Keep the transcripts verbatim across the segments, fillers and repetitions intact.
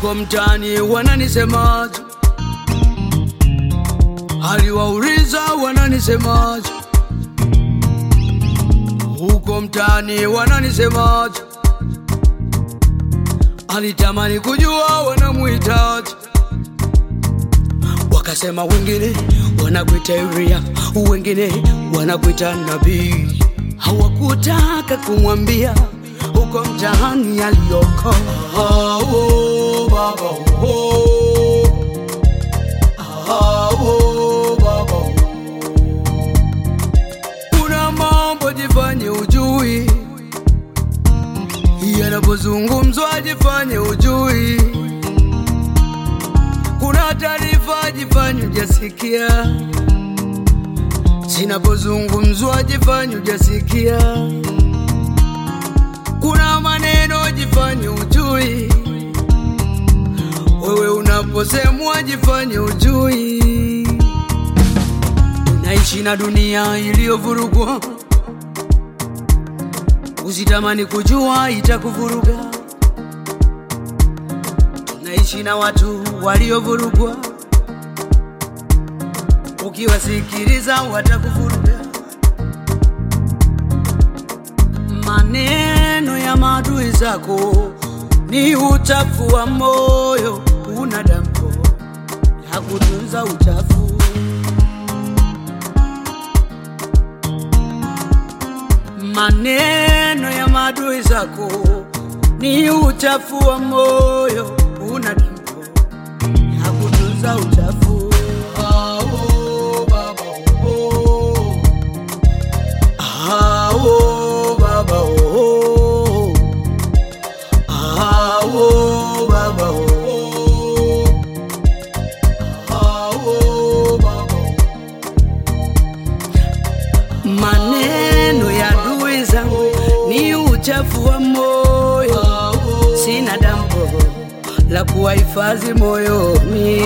Huko mtaani wananisemaje, aliwauliza wananisemaje. Huko mtaani wananisemaje, alitamani kujua wanamuitaje. Wakasema wengine wanakuita Elia, wengine wanakuita nabii. Hawakutaka kumwambia huko mtaani aliyoko. Ah, oh, baba, oh. Ah, oh, baba, oh. Kuna mambo jifanye ujui, yanapozungumzwa jifanye ujui. Kuna taarifa jifanye hujasikia, zinapozungumzwa jifanye hujasikia. Kuna maneno jifanye ujui, wewe unaposemwa jifanye ujui. Tunaishi na dunia iliyovurugwa, usitamani kujua itakuvuruga. Tunaishi na watu waliovurugwa, ukiwasikiliza watakuvuruga. Maneno ya maadui zako ni uchafu wa moyo, una dampo ya kutunza uchafu. Maneno ya maadui zako ni uchafu wa moyo, una dampo ya kutunza uchafu. Ah, oh, baba, oh. Ah, oh, baba, oh. Ah, oh, baba, oh. Ah, oh, baba, oh. Maneno ya adui zangu ni uchafu wa moyo, sina dampo la kuwahifadhi moyoni.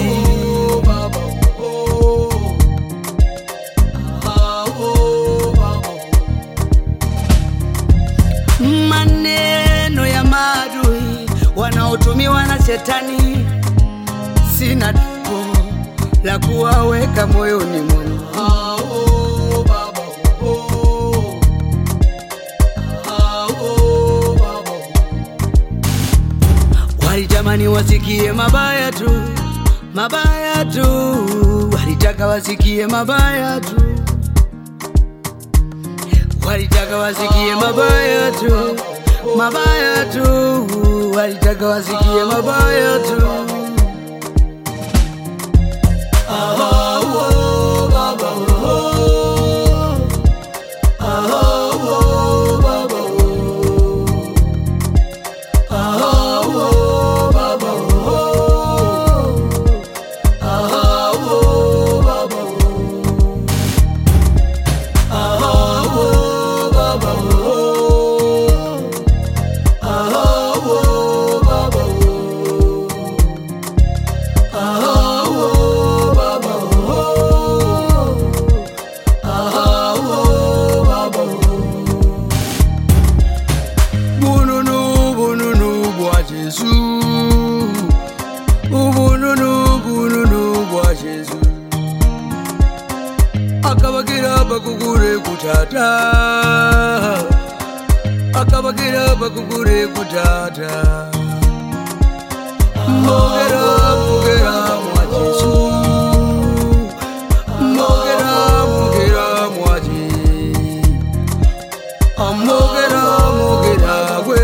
Maneno ya maadui wanaotumiwa na shetani, sina dampo la kuwaweka moyoni mwangu. Walitamani wasikie mabaya tu, mabaya tu. Walitaka wasikie mabaya tu, walitaka wasikie mabaya tu, mabaya tu. Walitaka wasikie mabaya tu. Ah, oh, baba, oh. Ah, oh, baba, oh. Ah, oh, baba, oh. Ah, oh, baba, oh. Ah, oh, baba, oh. Ah, oh, baba, oh. Ah, oh, baba, oh. Ah, oh, baba, oh. Bununu, bununu bwa Jesu. Bununu, bununu bwa Jesu. Akabagira bakugure kutata, akabagira bakugure kutata. Mogera, mogera mwa Jesu. Mogera, mogera mwa Jesu. Mogera, mogera we.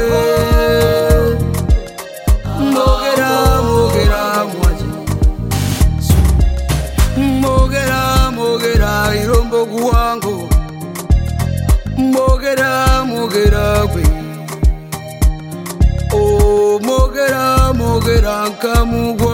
Mogera, mogera mwa Jesu. Mogera, mogera irombo guwango. Mogera, mogera we. Oh, mogera, mogera nkamugwa.